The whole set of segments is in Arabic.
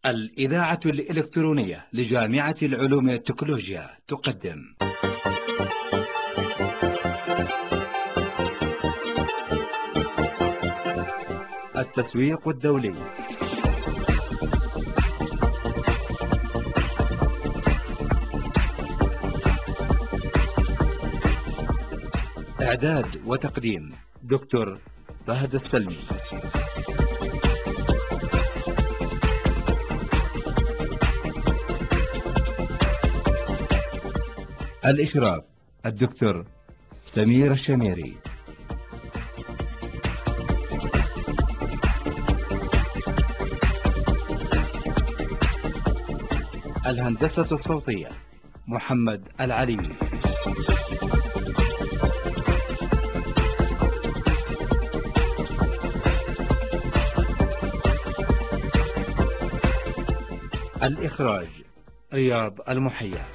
الإذاعة الإلكترونية لجامعة العلوم والتكنولوجيا تقدم التسويق الدولي. إعداد وتقديم دكتور فهد السلمي. الإشراف الدكتور سمير الشميري. الهندسة الصوتية محمد العلي. الإخراج رياض المحيا.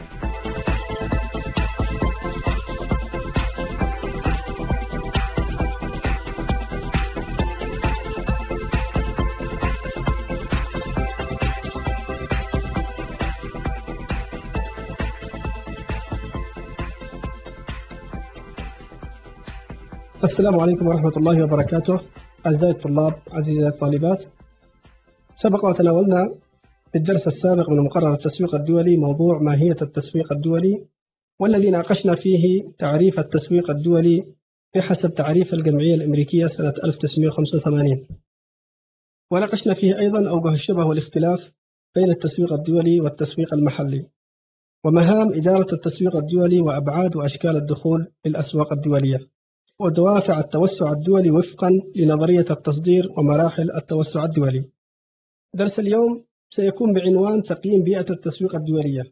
السلام عليكم ورحمة الله وبركاته. أعزائي الطلاب، عزيزي الطالبات، سبق وتناولنا في الدرس السابق من مقرر التسويق الدولي موضوع ماهية التسويق الدولي، والذي ناقشنا فيه تعريف التسويق الدولي بحسب تعريف الجمعية الأمريكية سنة 1985، وناقشنا فيه أيضا أوجه الشبه والاختلاف بين التسويق الدولي والتسويق المحلي، ومهام إدارة التسويق الدولي وأبعاد وأشكال الدخول للأسواق الدولية، ودوافع التوسع الدولي وفقا لنظرية التصدير ومراحل التوسع الدولي. درس اليوم سيكون بعنوان تقييم بيئة التسويق الدولية.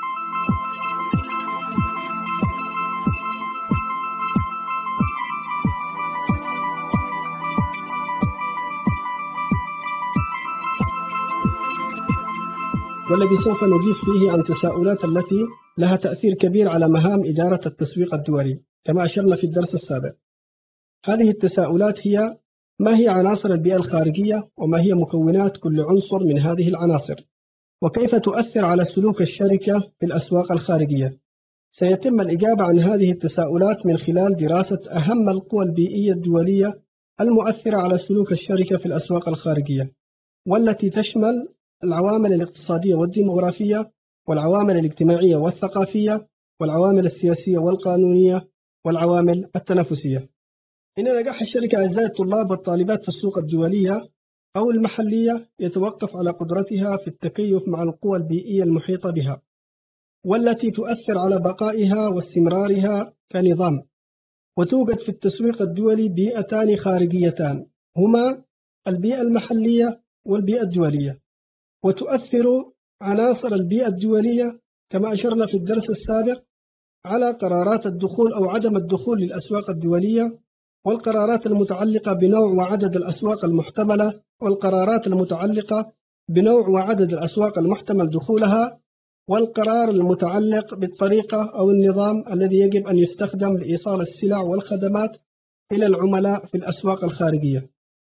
والذي سوف نجيب فيه عن تساؤلات التي لها تأثير كبير على مهام إدارة التسويق الدولي كما أشرنا في الدرس السابق. هذه التساؤلات هي: ما هي عناصر البيئة الخارجية؟ وما هي مكونات كل عنصر من هذه العناصر؟ وكيف تؤثر على سلوك الشركة في الأسواق الخارجية؟ سيتم الإجابة عن هذه التساؤلات من خلال دراسة أهم القوى البيئية الدولية المؤثرة على سلوك الشركة في الأسواق الخارجية، والتي تشمل العوامل الاقتصادية والديمغرافية، والعوامل الاجتماعية والثقافية، والعوامل السياسية والقانونية، والعوامل التنافسية. إن نجاح الشركة أعزائي الطلاب والطالبات في السوق الدولية أو المحلية يتوقف على قدرتها في التكيف مع القوى البيئية المحيطة بها، والتي تؤثر على بقائها واستمرارها كنظام. وتوجد في التسويق الدولي بيئتان خارجيتان، هما البيئة المحلية والبيئة الدولية. وتؤثر عناصر البيئة الدولية كما أشرنا في الدرس السابق على قرارات الدخول أو عدم الدخول للأسواق الدولية، والقرارات المتعلقة بنوع وعدد الأسواق المحتملة، والقرارات المتعلقة بنوع وعدد الأسواق المحتمل دخولها، والقرار المتعلق بالطريقة أو النظام الذي يجب أن يستخدم لإيصال السلع والخدمات إلى العملاء في الأسواق الخارجية.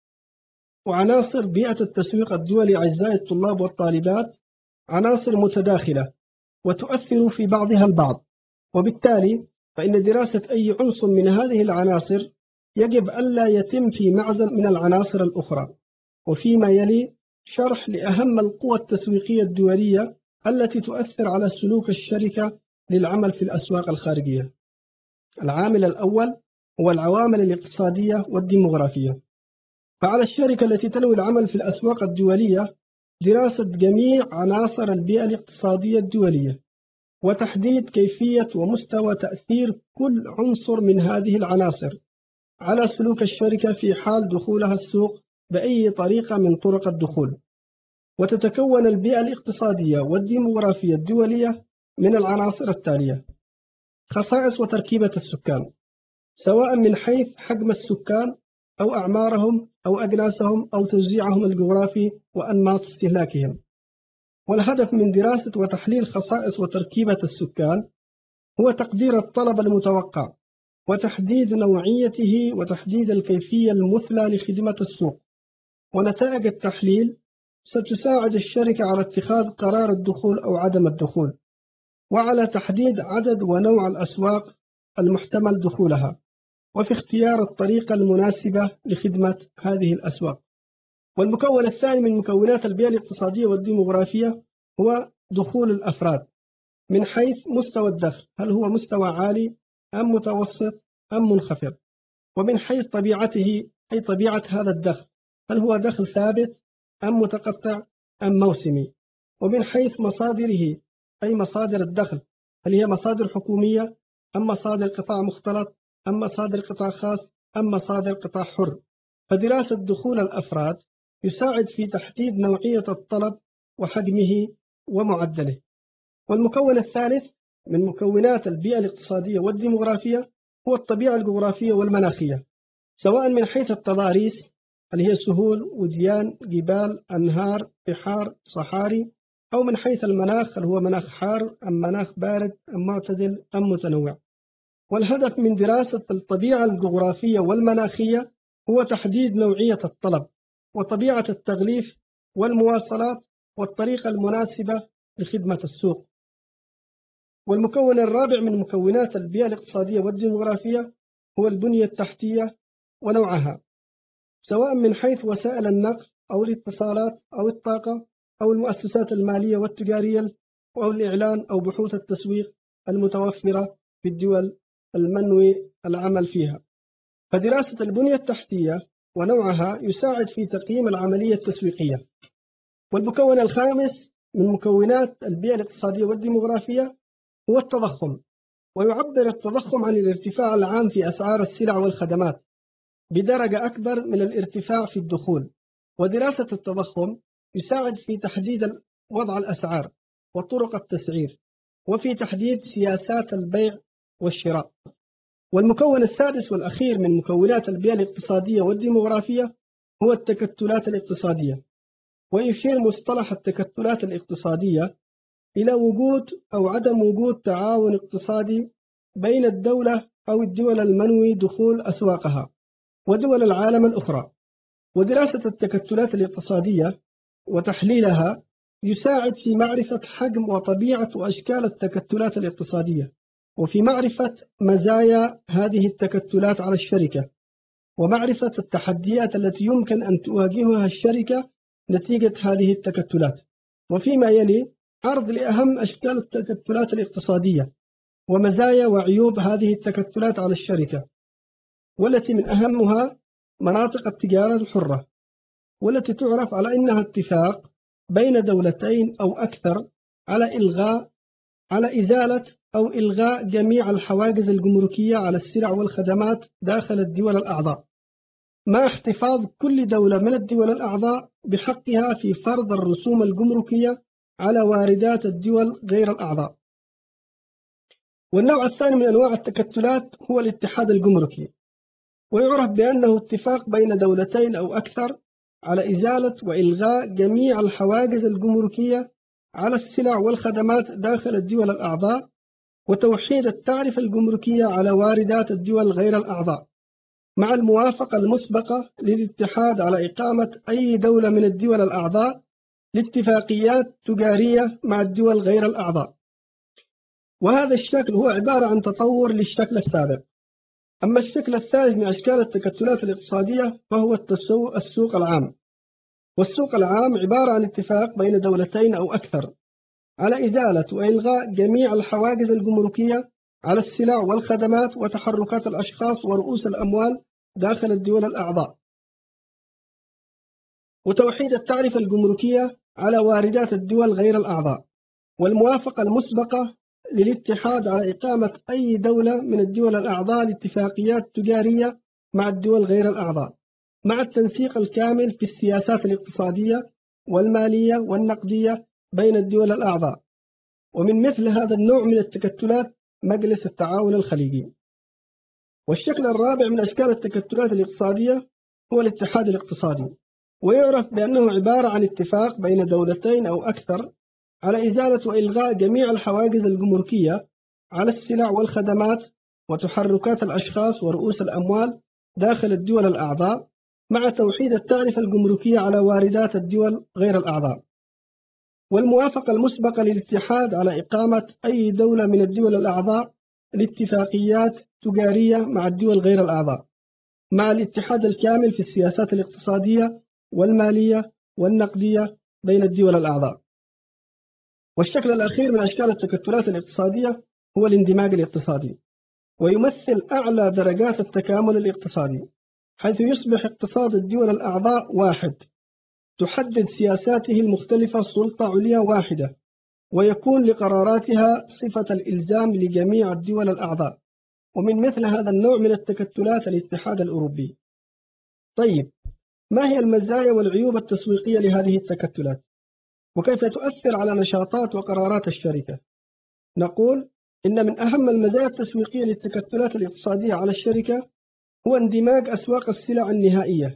وعناصر بيئة التسويق الدولي أعزائي الطلاب والطالبات عناصر متداخلة وتؤثر في بعضها البعض، وبالتالي فإن دراسة أي عنصر من هذه العناصر يجب ألا يتم في معزل من العناصر الأخرى. وفيما يلي شرح لأهم القوى التسويقية الدولية التي تؤثر على سلوك الشركة للعمل في الأسواق الخارجية. العامل الأول هو العوامل الاقتصادية والديمغرافية. فعلى الشركة التي تنوي العمل في الأسواق الدولية دراسة جميع عناصر البيئة الاقتصادية الدولية، وتحديد كيفية ومستوى تأثير كل عنصر من هذه العناصر على سلوك الشركة في حال دخولها السوق بأي طريقة من طرق الدخول. وتتكون البيئة الاقتصادية والديمغرافية الدولية من العناصر التالية: خصائص وتركيبة السكان، سواء من حيث حجم السكان أو أعمارهم أو أجناسهم أو توزيعهم الجغرافي وأنماط استهلاكهم. والهدف من دراسة وتحليل خصائص وتركيبة السكان هو تقدير الطلب المتوقع، وتحديد نوعيته، وتحديد الكيفية المثلى لخدمة السوق. ونتائج التحليل ستساعد الشركة على اتخاذ قرار الدخول أو عدم الدخول، وعلى تحديد عدد ونوع الأسواق المحتمل دخولها، وفي اختيار الطريقة المناسبة لخدمة هذه الأسواق. والمكون الثاني من مكونات البيئة الاقتصادية والديموغرافية هو دخول الأفراد من حيث مستوى الدخل، هل هو مستوى عالي أم متوسط أم منخفض، ومن حيث طبيعته أي طبيعة هذا الدخل، هل هو دخل ثابت أم متقطع أم موسمي، ومن حيث مصادره أي مصادر الدخل، هل هي مصادر حكومية أم مصادر قطاع مختلط أم مصادر قطاع خاص أم مصادر قطاع حر. فدراسة دخول الأفراد يساعد في تحديد نوعية الطلب وحجمه ومعدله. والمكون الثالث من مكونات البيئة الاقتصادية والديموغرافية هو الطبيعة الجغرافية والمناخية، سواء من حيث التضاريس اللي هي سهول وديان جبال أنهار بحار صحاري، أو من حيث المناخ اللي هو مناخ حار أم مناخ بارد أم معتدل أم متنوع. والهدف من دراسة الطبيعة الجغرافية والمناخية هو تحديد نوعية الطلب وطبيعة التغليف والمواصلات والطريقة المناسبة لخدمة السوق. والمكون الرابع من مكونات البيئة الاقتصادية والديموغرافية هو البنية التحتية ونوعها، سواء من حيث وسائل النقل أو الاتصالات أو الطاقة أو المؤسسات المالية والتجارية أو الإعلان أو بحوث التسويق المتوفرة في الدول المنوي العمل فيها. فدراسة البنية التحتية ونوعها يساعد في تقييم العملية التسويقية. والمكون الخامس من مكونات البيئة الاقتصادية والديموغرافية هو التضخم، ويعبر التضخم عن الارتفاع العام في أسعار السلع والخدمات بدرجة أكبر من الارتفاع في الدخول. ودراسة التضخم يساعد في تحديد وضع الأسعار وطرق التسعير، وفي تحديد سياسات البيع والشراء. والمكون السادس والأخير من مكونات البيئة الاقتصادية والديموغرافية هو التكتلات الاقتصادية. ويشير مصطلح التكتلات الاقتصادية إلى وجود أو عدم وجود تعاون اقتصادي بين الدولة أو الدول المنوي دخول أسواقها ودول العالم الأخرى. ودراسة التكتلات الاقتصادية وتحليلها يساعد في معرفة حجم وطبيعة وأشكال التكتلات الاقتصادية، وفي معرفة مزايا هذه التكتلات على الشركة، ومعرفة التحديات التي يمكن أن تواجهها الشركة نتيجة هذه التكتلات. وفيما يلي عرض لأهم أشكال التكتلات الاقتصادية ومزايا وعيوب هذه التكتلات على الشركة، والتي من أهمها مناطق التجارة الحرة، والتي تعرف على أنها اتفاق بين دولتين أو أكثر على إزالة أو إلغاء جميع الحواجز الجمركية على السلع والخدمات داخل الدول الأعضاء، مع احتفاظ كل دولة من الدول الأعضاء بحقها في فرض الرسوم الجمركية على واردات الدول غير الأعضاء. والنوع الثاني من أنواع التكتلات هو الاتحاد الجمركي، ويعرف بأنه اتفاق بين دولتين أو أكثر على إزالة وإلغاء جميع الحواجز الجمركية على السلع والخدمات داخل الدول الأعضاء، وتوحيد التعرفة الجمركية على واردات الدول غير الأعضاء، مع الموافقة المسبقة للاتحاد على إقامة أي دولة من الدول الأعضاء لاتفاقيات تجارية مع الدول غير الأعضاء. وهذا الشكل هو عبارة عن تطور للشكل السابق. أما الشكل الثالث من أشكال التكتلات الاقتصادية فهو السوق العام. والسوق العام عبارة عن اتفاق بين دولتين أو أكثر على إزالة وإلغاء جميع الحواجز الجمركية على السلع والخدمات وتحركات الأشخاص ورؤوس الأموال داخل الدول الأعضاء، وتوحيد التعرفة الجمركية على واردات الدول غير الأعضاء، والموافقة المسبقة للاتحاد على إقامة أي دولة من الدول الأعضاء لاتفاقيات تجارية مع الدول غير الأعضاء، مع التنسيق الكامل في السياسات الاقتصادية والمالية والنقدية بين الدول الأعضاء. ومن مثل هذا النوع من التكتلات مجلس التعاون الخليجي. والشكل الرابع من أشكال التكتلات الاقتصادية هو الاتحاد الاقتصادي، ويعرف بأنه عبارة عن اتفاق بين دولتين أو أكثر على إزالة وإلغاء جميع الحواجز الجمركية على السلع والخدمات وتحركات الأشخاص ورؤوس الأموال داخل الدول الأعضاء، مع توحيد التعرفة الجمركية على واردات الدول غير الأعضاء، والموافقة المسبقة للاتحاد على إقامة أي دولة من الدول الأعضاء لاتفاقيات تجارية مع الدول غير الأعضاء، مع الاتحاد الكامل في السياسات الاقتصادية والمالية والنقدية بين الدول الأعضاء. والشكل الأخير من أشكال التكتلات الاقتصادية هو الاندماج الاقتصادي، ويمثل أعلى درجات التكامل الاقتصادي، حيث يصبح اقتصاد الدول الأعضاء واحد، تحدد سياساته المختلفة سلطة عليا واحدة، ويكون لقراراتها صفة الإلزام لجميع الدول الأعضاء. ومن مثل هذا النوع من التكتلات الاتحاد الأوروبي. طيب، ما هي المزايا والعيوب التسويقية لهذه التكتلات؟ وكيف تؤثر على نشاطات وقرارات الشركة؟ نقول إن من أهم المزايا التسويقية للتكتلات الاقتصادية على الشركة هو اندماج أسواق السلع النهائية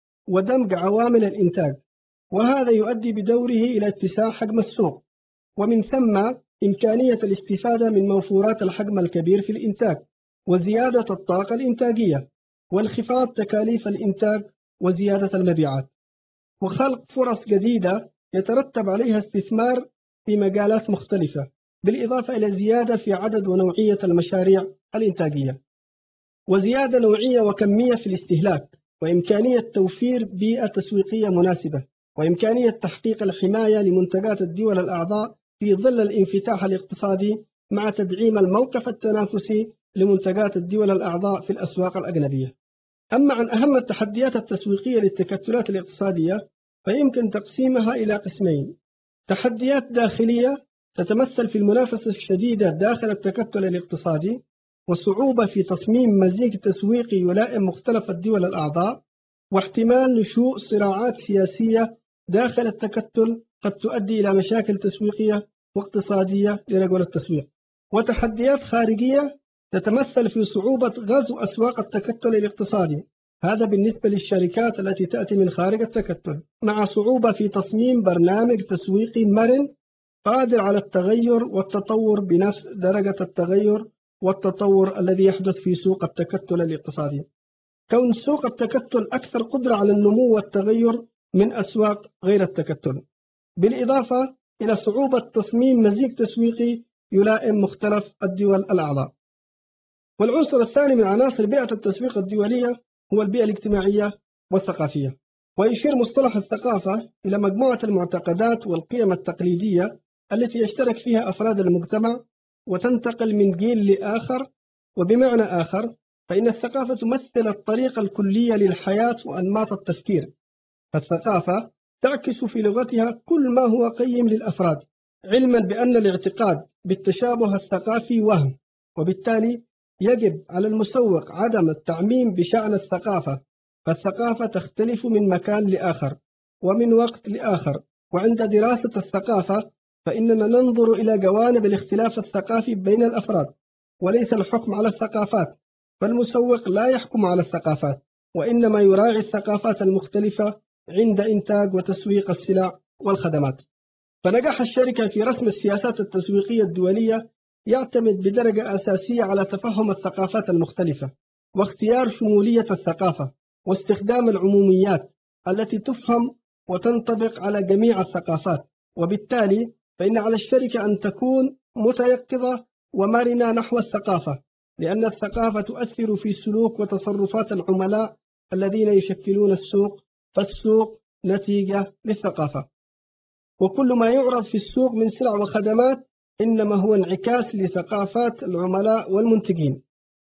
ودمج عوامل الإنتاج، وهذا يؤدي بدوره إلى اتساع حجم السوق، ومن ثم إمكانية الاستفادة من موفورات الحجم الكبير في الإنتاج، وزيادة الطاقة الإنتاجية، وانخفاض تكاليف الإنتاج، وزيادة المبيعات، وخلق فرص جديدة يترتب عليها استثمار في مجالات مختلفة، بالإضافة إلى زيادة في عدد ونوعية المشاريع الإنتاجية، وزيادة نوعية وكمية في الاستهلاك، وإمكانية توفير بيئة تسويقية مناسبة، وإمكانية تحقيق الحماية لمنتجات الدول الأعضاء في ظل الانفتاح الاقتصادي، مع تدعيم الموقف التنافسي لمنتجات الدول الأعضاء في الأسواق الأجنبية. أما عن أهم التحديات التسويقية للتكتلات الاقتصادية فيمكن تقسيمها إلى قسمين: تحديات داخلية تتمثل في المنافسة الشديدة داخل التكتل الاقتصادي، وصعوبة في تصميم مزيج تسويقي يلائم مختلف الدول الأعضاء، واحتمال نشوء صراعات سياسية داخل التكتل قد تؤدي إلى مشاكل تسويقية واقتصادية لرجل التسويق. وتحديات خارجية تتمثل في صعوبة غزو أسواق التكتل الاقتصادي، هذا بالنسبة للشركات التي تأتي من خارج التكتل، مع صعوبة في تصميم برنامج تسويقي مرن قادر على التغير والتطور بنفس درجة التغير والتطور الذي يحدث في سوق التكتل الاقتصادي. كون سوق التكتل أكثر قدرة على النمو والتغير من أسواق غير التكتل، بالإضافة إلى صعوبة تصميم مزيج تسويقي يلائم مختلف الدول الأعضاء. والعنصر الثاني من عناصر بيئة التسويق الدولية هو البيئة الاجتماعية والثقافية، ويشير مصطلح الثقافة إلى مجموعة المعتقدات والقيم التقليدية التي يشترك فيها أفراد المجتمع وتنتقل من جيل لآخر. وبمعنى آخر فإن الثقافة تمثل الطريقة الكلية للحياة وأنماط التفكير، فالثقافة تعكس في لغتها كل ما هو قيم للأفراد، علما بأن الاعتقاد بالتشابه الثقافي وهم، وبالتالي يجب على المسوق عدم التعميم بشأن الثقافة، فالثقافة تختلف من مكان لآخر ومن وقت لآخر. وعند دراسة الثقافة فإننا ننظر إلى جوانب الاختلاف الثقافي بين الأفراد وليس الحكم على الثقافات، فالمسوق لا يحكم على الثقافات، وإنما يراعي الثقافات المختلفة عند إنتاج وتسويق السلع والخدمات. فنجاح الشركة في رسم السياسات التسويقية الدولية يعتمد بدرجة أساسية على تفهم الثقافات المختلفة، واختيار شمولية الثقافة، واستخدام العموميات التي تفهم وتنطبق على جميع الثقافات. وبالتالي فإن على الشركة أن تكون متيقظة ومرنة نحو الثقافة، لأن الثقافة تؤثر في سلوك وتصرفات العملاء الذين يشكلون السوق، فالسوق نتيجة للثقافة. وكل ما يعرض في السوق من سلع وخدمات إنما هو انعكاس لثقافات العملاء والمنتجين،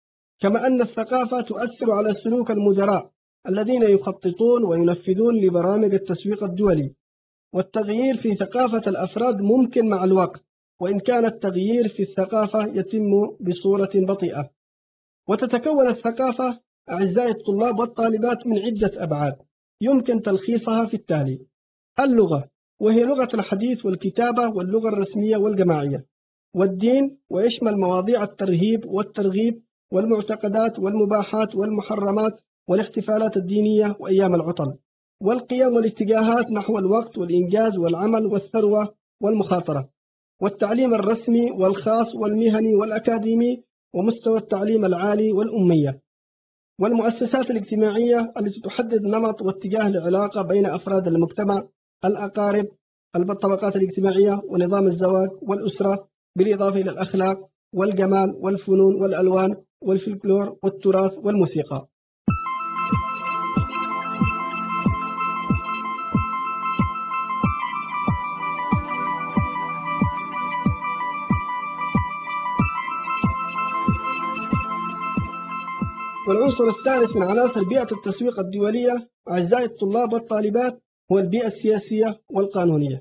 كما أن الثقافة تؤثر على سلوك المدراء الذين يخططون وينفذون لبرامج التسويق الدولي. والتغيير في ثقافة الأفراد ممكن مع الوقت، وإن كان التغيير في الثقافة يتم بصورة بطيئة. وتتكون الثقافة أعزائي الطلاب والطالبات من عدة أبعاد يمكن تلخيصها في التالي: اللغة، وهي لغة الحديث والكتابة واللغة الرسمية والجماعية، والدين، ويشمل مواضيع الترهيب والترغيب والمعتقدات والمباحات والمحرمات والاحتفالات الدينية وأيام العطل، والقيم والاتجاهات نحو الوقت والإنجاز والعمل والثروة والمخاطرة، والتعليم الرسمي والخاص والمهني والأكاديمي، ومستوى التعليم العالي والأمية. والمؤسسات الاجتماعية التي تحدد نمط واتجاه العلاقة بين أفراد المجتمع، الأقارب، الطبقات الاجتماعية، ونظام الزواج والأسرة، بالإضافة إلى الأخلاق والجمال والفنون والألوان والفلكلور والتراث والموسيقى. والعنصر الثالث من عناصر بيئة التسويق الدولية أعزائي الطلاب والطالبات هو البيئة السياسية والقانونية.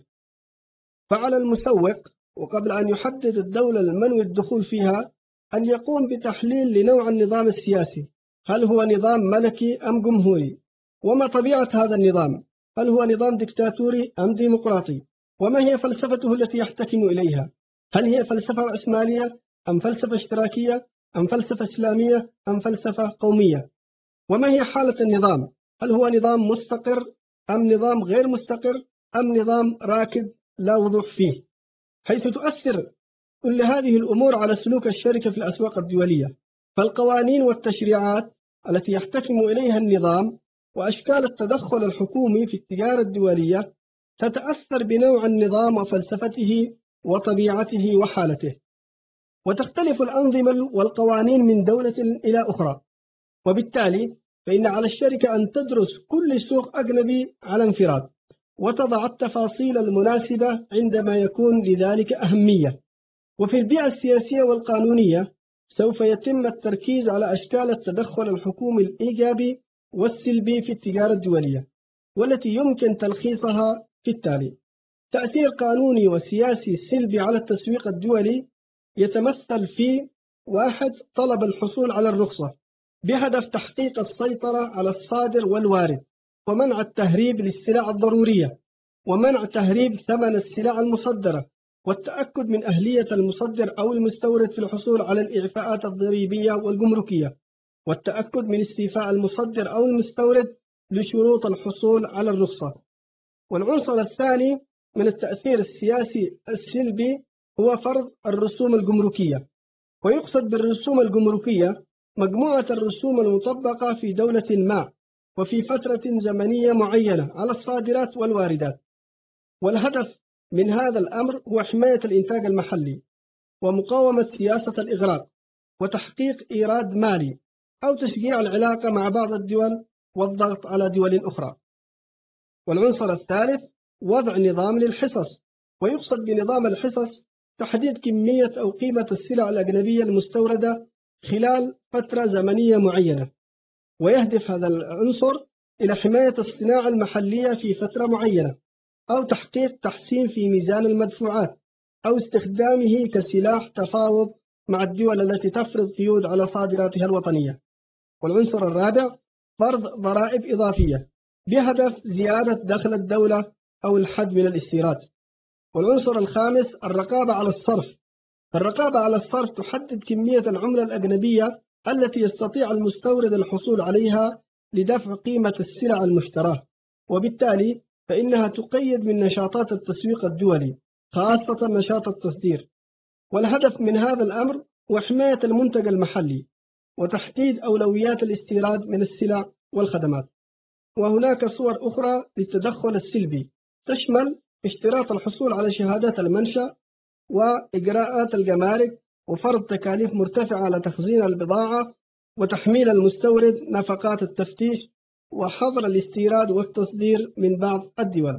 فعلى المسوق وقبل أن يحدد الدولة المنوي الدخول فيها أن يقوم بتحليل لنوع النظام السياسي، هل هو نظام ملكي أم جمهوري؟ وما طبيعة هذا النظام؟ هل هو نظام ديكتاتوري أم ديمقراطي؟ وما هي فلسفته التي يحتكم إليها؟ هل هي فلسفة رأسمالية أم فلسفة اشتراكية أم فلسفة إسلامية أم فلسفة قومية؟ وما هي حالة النظام؟ هل هو نظام مستقر أم نظام غير مستقر أم نظام راكد لا وضوح فيه؟ حيث تؤثر كل هذه الأمور على سلوك الشركة في الأسواق الدولية. فالقوانين والتشريعات التي يحتكم إليها النظام وأشكال التدخل الحكومي في التجارة الدولية تتأثر بنوع النظام وفلسفته وطبيعته وحالته. وتختلف الأنظمة والقوانين من دولة إلى أخرى، وبالتالي فإن على الشركة أن تدرس كل سوق أجنبي على انفراد وتضع التفاصيل المناسبة عندما يكون لذلك أهمية. وفي البيئة السياسية والقانونية سوف يتم التركيز على أشكال التدخل الحكومي الإيجابي والسلبي في التجارة الدولية، والتي يمكن تلخيصها في التالي: تأثير قانوني وسياسي سلبي على التسويق الدولي يتمثل في 1. طلب الحصول على الرخصة بهدف تحقيق السيطرة على الصادر والوارد، ومنع التهريب للسلع الضرورية، ومنع تهريب ثمن السلع المصدرة، والتأكد من أهلية المصدر أو المستورد في الحصول على الإعفاءات الضريبية والجمركية، والتأكد من استيفاء المصدر أو المستورد لشروط الحصول على الرخصة. والعنصر الثاني من التأثير السياسي السلبي هو فرض الرسوم الجمركية. ويقصد بالرسوم الجمركية مجموعة الرسوم المطبقة في دولة ما وفي فترة زمنية معينة على الصادرات والواردات. والهدف من هذا الأمر هو حماية الإنتاج المحلي ومقاومة سياسة الإغراق وتحقيق إيراد مالي أو تشجيع العلاقة مع بعض الدول والضغط على دول أخرى. والعنصر الثالث وضع نظام للحصص. ويقصد بنظام الحصص تحديد كمية أو قيمة السلع الأجنبية المستوردة خلال فترة زمنية معينة. ويهدف هذا العنصر إلى حماية الصناعة المحلية في فترة معينة، أو تحقيق تحسين في ميزان المدفوعات، أو استخدامه كسلاح تفاوض مع الدول التي تفرض قيود على صادراتها الوطنية. والعنصر الرابع فرض ضرائب إضافية بهدف زيادة دخل الدولة أو الحد من الاستيراد. والعنصر الخامس الرقابة على الصرف. الرقابة على الصرف تحدد كمية العملة الأجنبية التي يستطيع المستورد الحصول عليها لدفع قيمة السلع المشتراة، وبالتالي فإنها تقيد من نشاطات التسويق الدولي، خاصة نشاط التصدير. والهدف من هذا الأمر هو حماية المنتج المحلي وتحديد أولويات الاستيراد من السلع والخدمات. وهناك صور أخرى للتدخل السلبي تشمل اشتراط الحصول على شهادات المنشأ وإجراءات الجمارك وفرض تكاليف مرتفعة على تخزين البضاعة وتحميل المستورد نفقات التفتيش وحظر الاستيراد والتصدير من بعض الدول.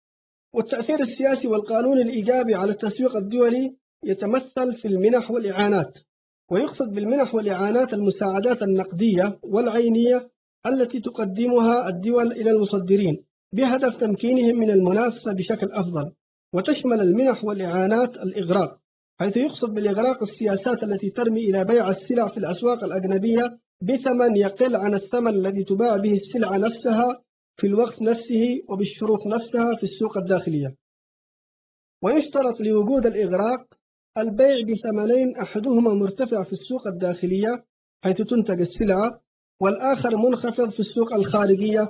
والتأثير السياسي والقانوني الإيجابي على التسويق الدولي يتمثل في المنح والإعانات. ويقصد بالمنح والإعانات المساعدات النقدية والعينية التي تقدمها الدول إلى المصدرين بهدف تمكينهم من المنافسة بشكل أفضل. وتشمل المنح والإعانات الإغراق، حيث يقصد بالإغراق السياسات التي ترمي إلى بيع السلع في الأسواق الأجنبية بثمن يقل عن الثمن الذي تباع به السلعة نفسها في الوقت نفسه وبالشروط نفسها في السوق الداخلية. ويشترط لوجود الإغراق البيع بثمنين أحدهما مرتفع في السوق الداخلية حيث تنتج السلعة، والآخر منخفض في السوق الخارجية،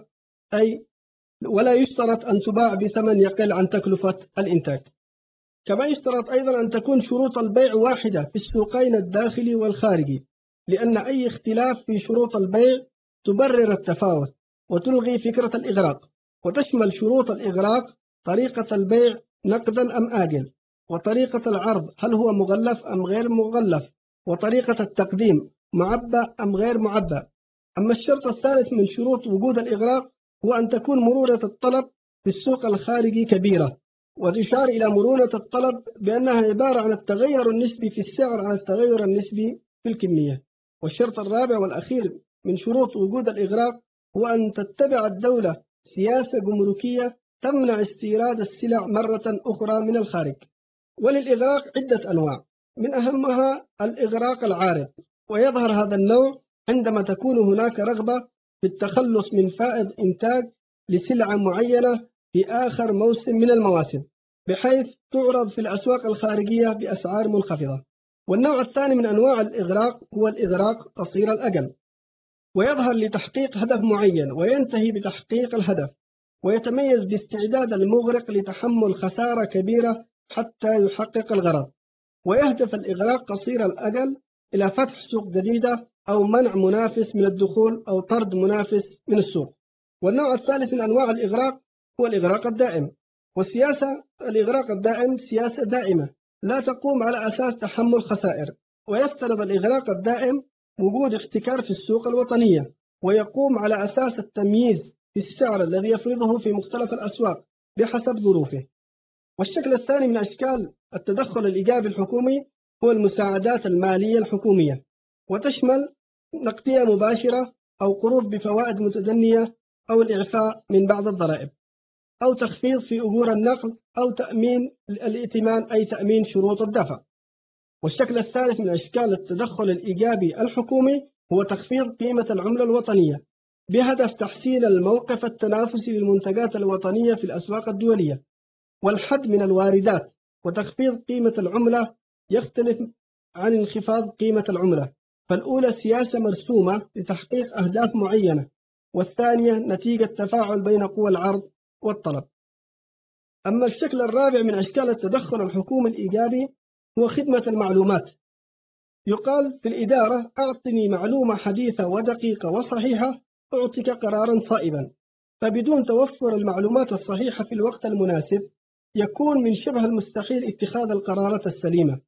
ولا يشترط أن تباع بثمن يقل عن تكلفة الإنتاج. كما يشترط أيضا أن تكون شروط البيع واحدة في السوقين الداخلي والخارجي، لأن أي اختلاف في شروط البيع تبرر التفاوت وتلغي فكرة الإغراق، وتشمل شروط الإغراق طريقة البيع نقدا أم آجل، وطريقة العرض هل هو مغلف أم غير مغلف، وطريقة التقديم معبأ أم غير معبأ. أما الشرط الثالث من شروط وجود الإغراق هو أن تكون مرونة الطلب في السوق الخارجي كبيرة، وتشار إلى مرونة الطلب بأنها عبارة عن التغير النسبي في السعر على التغير النسبي في الكمية. والشرط الرابع والأخير من شروط وجود الإغراق هو أن تتبع الدولة سياسة جمركية تمنع استيراد السلع مرة أخرى من الخارج. وللإغراق عدة أنواع، من أهمها الإغراق العارض، ويظهر هذا النوع عندما تكون هناك رغبة في التخلص من فائض إنتاج لسلعة معينة في آخر موسم من المواسم، بحيث تعرض في الأسواق الخارجية بأسعار منخفضة. والنوع الثاني من أنواع الإغراق هو الإغراق قصير الأجل، ويظهر لتحقيق هدف معين وينتهي بتحقيق الهدف، ويتميز باستعداد المغرق لتحمل خسارة كبيرة حتى يحقق الغرض. ويهدف الإغراق قصير الأجل إلى فتح سوق جديدة أو منع منافس من الدخول أو طرد منافس من السوق. والنوع الثالث من أنواع الإغراق هو الإغراق الدائم. والسياسة الإغراق الدائم سياسة دائمة لا تقوم على أساس تحمل خسائر، ويفترض الإغراق الدائم وجود احتكار في السوق الوطنية، ويقوم على أساس التمييز في السعر الذي يفرضه في مختلف الأسواق بحسب ظروفه. والشكل الثاني من أشكال التدخل الإيجابي الحكومي هو المساعدات المالية الحكومية، وتشمل نقدية مباشرة أو قروض بفوائد متدنية أو الإعفاء من بعض الضرائب أو تخفيض في أجور النقل أو تأمين الائتمان أي تأمين شروط الدفع. والشكل الثالث من أشكال التدخل الإيجابي الحكومي هو تخفيض قيمة العملة الوطنية بهدف تحسين الموقف التنافسي للمنتجات الوطنية في الأسواق الدولية، والحد من الواردات. وتخفيض قيمة العملة يختلف عن انخفاض قيمة العملة، فالأولى سياسة مرسومة لتحقيق أهداف معينة، والثانية نتيجة تفاعل بين قوى العرض والطلب. أما الشكل الرابع من أشكال التدخل الحكومي الإيجابي هو خدمة المعلومات. يقال في الإدارة: أعطني معلومة حديثة ودقيقة وصحيحة أعطيك قرارا صائبا. فبدون توفر المعلومات الصحيحة في الوقت المناسب يكون من شبه المستحيل اتخاذ القرارات السليمة.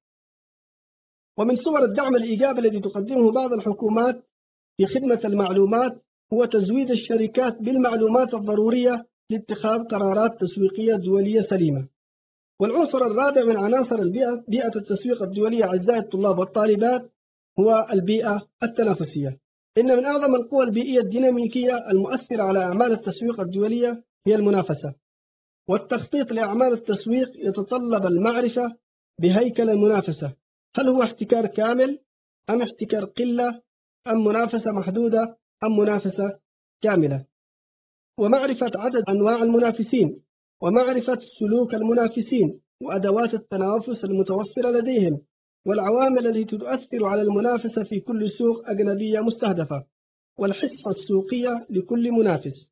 ومن صور الدعم الإيجابي الذي تقدمه بعض الحكومات في خدمة المعلومات هو تزويد الشركات بالمعلومات الضرورية لاتخاذ قرارات تسويقية دولية سليمة. والعنصر الرابع من عناصر بيئة التسويق الدولية أعزائي الطلاب والطالبات هو البيئة التنافسية. إن من أعظم القوى البيئية الديناميكية المؤثرة على أعمال التسويق الدولية هي المنافسة. والتخطيط لأعمال التسويق يتطلب المعرفة بهيكل المنافسة، هل هو احتكار كامل أم احتكار قلة أم منافسة محدودة أم منافسة كاملة، ومعرفة عدد أنواع المنافسين، ومعرفة سلوك المنافسين وأدوات التنافس المتوفرة لديهم، والعوامل التي تؤثر على المنافسة في كل سوق أجنبية مستهدفة، والحصة السوقية لكل منافس.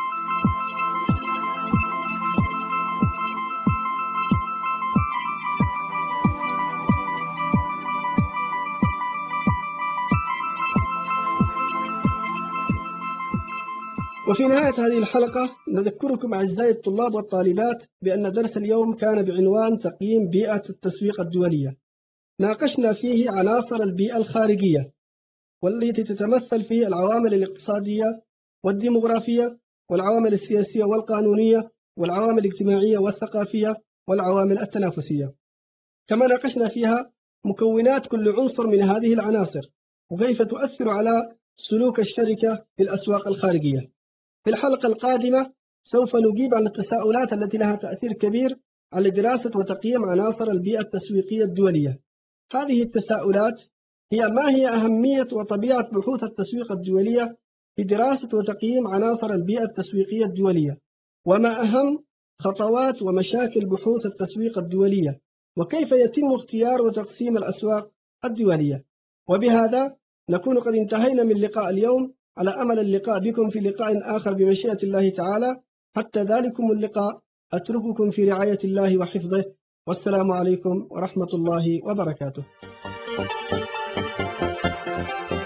وفي نهاية هذه الحلقة نذكركم أعزائي الطلاب والطالبات بأن درس اليوم كان بعنوان تقييم بيئة التسويق الدولية. ناقشنا فيه عناصر البيئة الخارجية، والتي تتمثل في العوامل الاقتصادية والديمغرافية والعوامل السياسية والقانونية والعوامل الاجتماعية والثقافية والعوامل التنافسية. كما ناقشنا فيها مكونات كل عنصر من هذه العناصر وكيف تؤثر على سلوك الشركة في الأسواق الخارجية. في الحلقة القادمة سوف نجيب عن التساؤلات التي لها تأثير كبير على دراسة وتقييم عناصر البيئة التسويقية الدولية. هذه التساؤلات هي: ما هي أهمية وطبيعة بحوث التسويق الدولية في دراسة وتقييم عناصر البيئة التسويقية الدولية؟ وما أهم خطوات ومشاكل بحوث التسويق الدولية؟ وكيف يتم اختيار وتقسيم الأسواق الدولية؟ وبهذا نكون قد انتهينا من لقاء اليوم، على أمل اللقاء بكم في لقاء آخر بمشيئة الله تعالى. حتى ذلكم اللقاء أترككم في رعاية الله وحفظه، والسلام عليكم ورحمة الله وبركاته.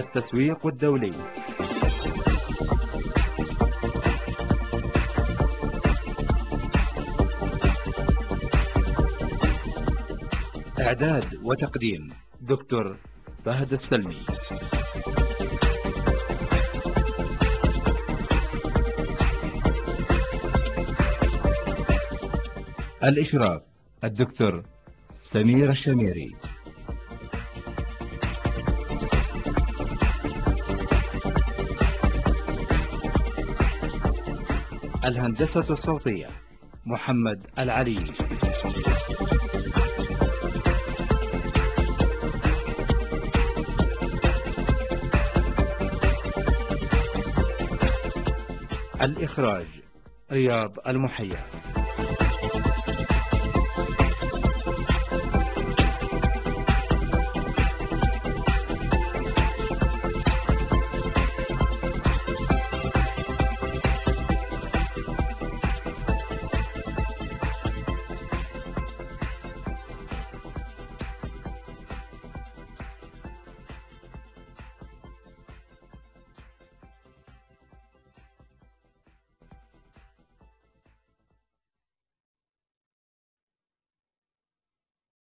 التسويق الدولي. إعداد وتقديم دكتور فهد السلمي. الإشراف الدكتور سمير الشميري. الهندسة الصوتية محمد العلي. الإخراج رياض المحيا.